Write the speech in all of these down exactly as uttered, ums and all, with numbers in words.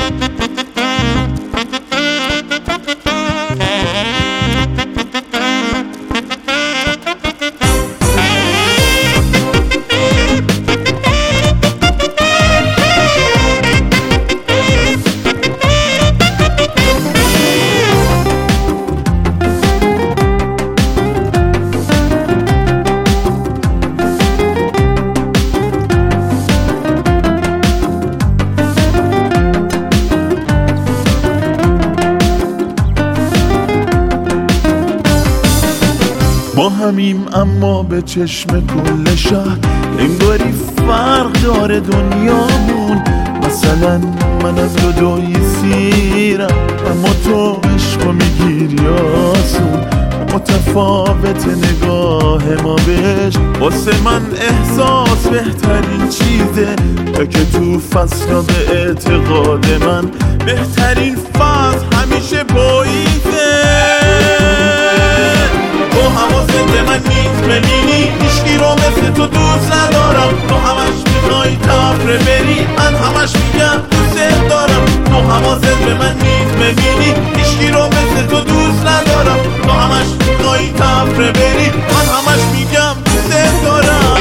ما همیم اما به چشم کل شهر انگاری فرق داره دنیامون. مثلا من از جدایی سیرم اما تو عشقو میگیری آسون. متفاوت نگاه ما بهش، واسه من احساس بهترین چیزه. تا که تو فصل به اعتقاد من بهترین فصل همیشه پاییزه. تو حواست به من نیست ببینی، هیچکی رو مثل تو دوست ندارم. تو همش میخوای تفره بری، من همش میگم دوست دارم. تو حواست به من نیست ببینی، هیچکی رو مثل تو دوست ندارم. تو همش میخوای تفره بری، من همش میگم دوست دارم.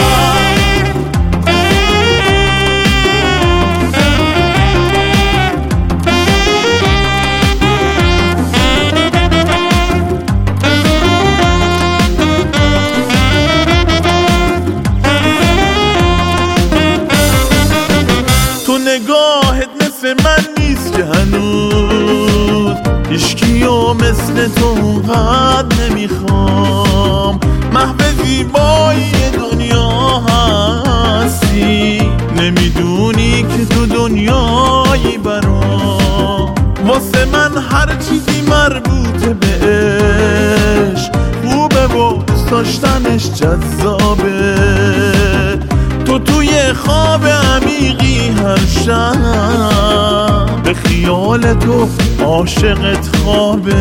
نگاهت مثل من نیست که هنوز هیچکیو مثل تو اونقدر نمیخوام. محو زیبایی دنیا هستی، نمیدونی که تو دنیایی برام. واسه من هر چیزی مربوط به عشق خوبه و دوست داشتنش جذابه. تو توی خواب عمیقی هر شب به خیال تو عاشقت خوابه.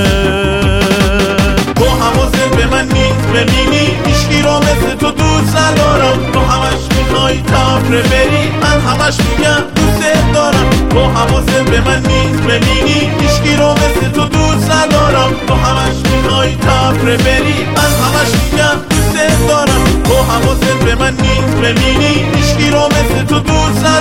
تو حواست به من نیست ببینی، هیچکی رو مثل تو دوست ندارم. تو همش میخوای تفره بری، من همش میگم دوست دارم. تو حواست به من نیست ببینی، هیچکی رو مثل تو دوست ندارم. تو همش میخوای تفره بری، من همش میگم دوست دارم. تو حواست به من نیست ببینی، هیچکی رو مثل تو دوست ندارم.